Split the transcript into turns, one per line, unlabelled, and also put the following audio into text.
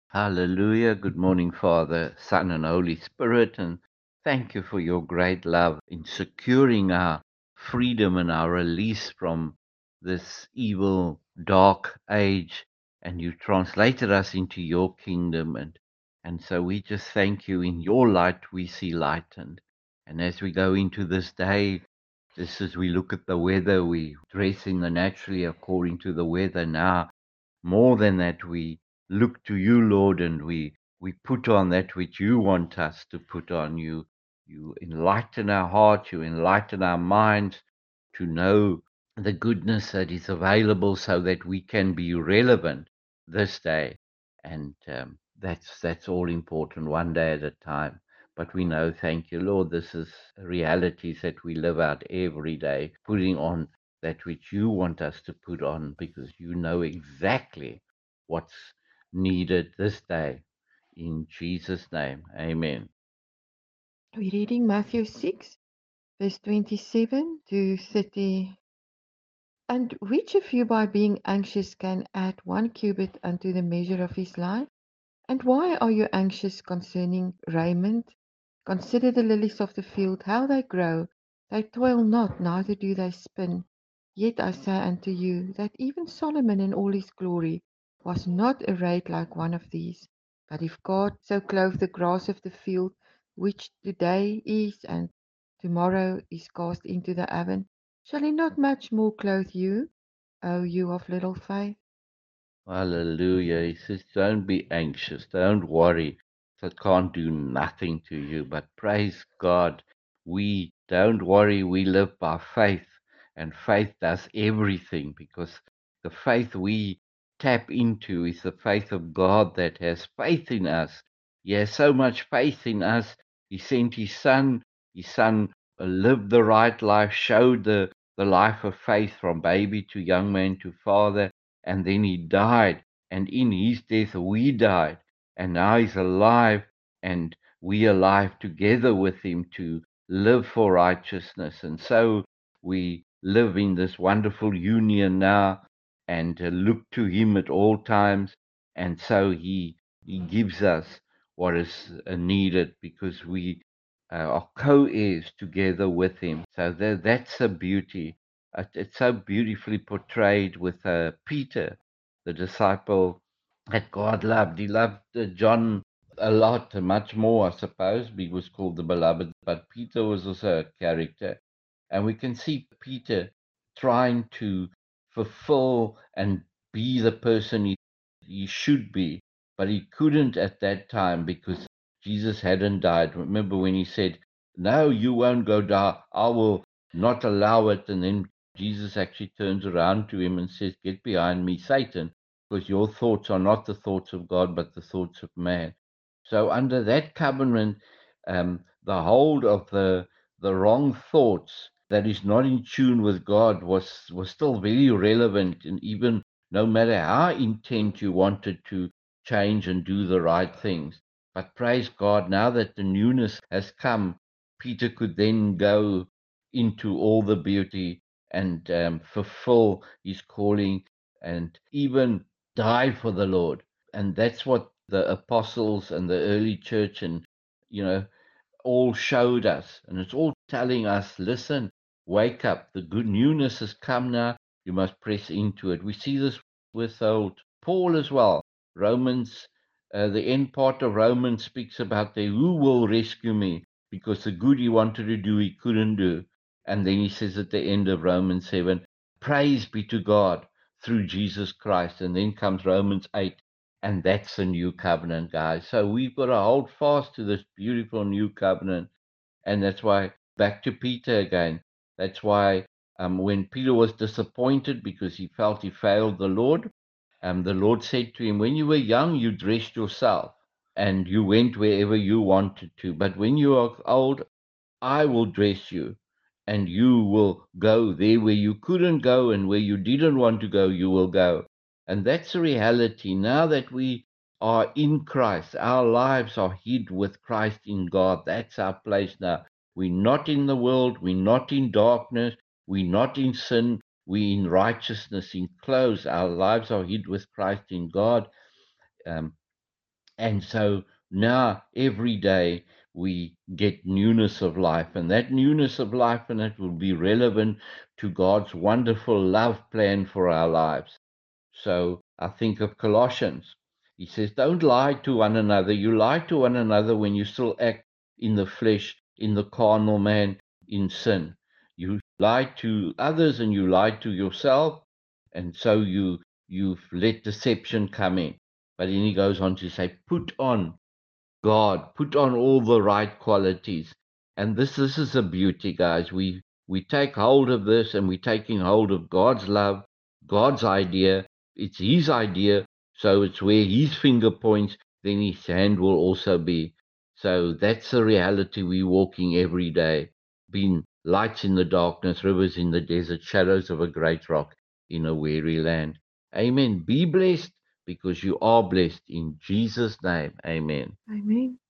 Hallelujah. Good morning, Father, Son, and Holy Spirit. And thank you for your great love in securing our freedom and our release from this evil, dark age. And you translated us into your kingdom. And so we just thank you. In your light, we see light. And as we go into this day, just as we look at the weather, we dress in the naturally according to the weather now. More than that, we look to you, Lord, and we put on that which you want us to put on. You enlighten our hearts, you enlighten our minds to know the goodness that is available so that we can be relevant this day. And that's all important, one day at a time. But we know, thank you, Lord, this is realities that we live out every day, putting on that which you want us to put on because you know exactly what's needed this day. In Jesus' name, amen.
We're reading Matthew 6, verse 27 to 30. And which of you by being anxious can add 1 cubit unto the measure of his life? And why are you anxious concerning raiment? Consider the lilies of the field, how they grow. They toil not, neither do they spin. Yet I say unto you, that even Solomon in all his glory was not arrayed like one of these. But if God so clothe the grass of the field, which today is and tomorrow is cast into the oven, shall he not much more clothe you, O you of little faith?
Hallelujah. He says, don't be anxious, don't worry. That can't do nothing to you. But praise God, we don't worry, we live by faith, and faith does everything because the faith we tap into is the faith of God that has faith in us. He has so much faith in us. He sent his son. His son lived the right life, showed the life of faith from baby to young man to father, and then he died, and in his death we died, and now he's alive, and we alive together with him to live for righteousness. And so we live in this wonderful union now, and look to him at all times. And so he gives us what is needed because we are co-heirs together with him. So that's a beauty. It's so beautifully portrayed with Peter, the disciple that God loved. He loved John a lot, much more, I suppose. He was called the beloved, but Peter was also a character. And we can see Peter trying to fulfill and be the person he should be, but he couldn't at that time because Jesus hadn't died. Remember when he said, no, you won't go down. I will not allow it. And then Jesus actually turns around to him and says, get behind me, Satan, because your thoughts are not the thoughts of God, but the thoughts of man. So under that covenant, the hold of the wrong thoughts that is not in tune with God was still very relevant, and even no matter how intent you wanted to change and do the right things. But praise God, now that the newness has come, Peter could then go into all the beauty and fulfill his calling and even die for the Lord. And that's what the apostles and the early church and, you know, all showed us. And it's all telling us, listen, wake up. The good newness has come now. You must press into it. We see this with old Paul as well. Romans, the end part of Romans speaks about the who will rescue me because the good he wanted to do, he couldn't do. And then he says at the end of Romans 7, praise be to God through Jesus Christ. And then comes Romans 8, and that's the new covenant, guys. So we've got to hold fast to this beautiful new covenant. And that's why, back to Peter again, that's why when Peter was disappointed because he felt he failed the Lord said to him, when you were young, you dressed yourself and you went wherever you wanted to. But when you are old, I will dress you, and you will go there where you couldn't go, and where you didn't want to go, you will go. And that's the reality. Now that we are in Christ, our lives are hid with Christ in God. That's our place now. We're not in the world, we're not in darkness, we're not in sin, we're in righteousness, in clothes. Our lives are hid with Christ in God. Um, And so now every day we get newness of life, and that newness of life and it will be relevant to God's wonderful love plan for our lives. So I think of Colossians. He says, don't lie to one another. You lie to one another when you still act in the flesh, in the carnal man, in sin. You lie to others and you lie to yourself, and so you've let deception come in. But then he goes on to say, put on God, put on all the right qualities. And this is a beauty, guys. We take hold of this and we're taking hold of God's love, God's idea. It's his idea, so it's where his finger points, then his hand will also be. So that's the reality we're walking every day, being lights in the darkness, rivers in the desert, shadows of a great rock in a weary land. Amen. Be blessed because you are blessed in Jesus' name. Amen.
Amen.